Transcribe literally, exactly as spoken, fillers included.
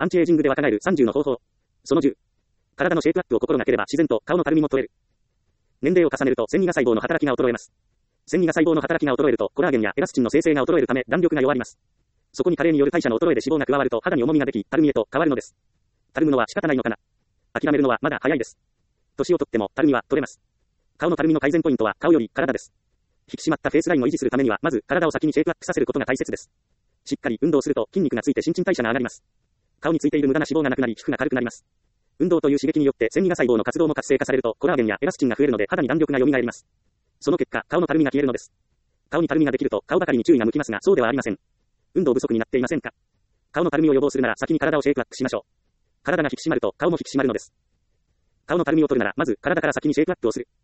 アンチエイジングで若返るさんじゅうの方法。そのじゅう。体のシェイプアップを心がければ自然と顔のたるみも取れる。年齢を重ねると線維が細胞の働きが衰えます。線維が細胞の働きが衰えるとコラーゲンやエラスチンの生成が衰えるため弾力が弱ります。そこに加齢による代謝の衰えで脂肪が加わると肌に重みができ、たるみへと変わるのです。たるむのは仕方ないのかな。諦めるのはまだ早いです。年をとってもたるみは取れます。顔のたるみの改善ポイントは顔より体です。引き締まったフェイスラインを維持するためにはまず体を先にシェイプアップさせることが大切です。しっかり運動すると筋肉がついて新陳代謝が上がります。顔についている無駄な脂肪がなくなり皮膚が軽くなります。運動という刺激によって線維が細胞の活動も活性化されるとコラーゲンやエラスチンが増えるので肌に弾力が蘇ります。その結果顔のたるみが消えるのです。顔にたるみができると顔ばかりに注意が向きますがそうではありません。運動不足になっていませんか？顔のたるみを予防するなら先に体をシェイプアップしましょう。体が引き締まると顔も引き締まるのです。顔のたるみを取るならまず体から先にシェイプアップをする。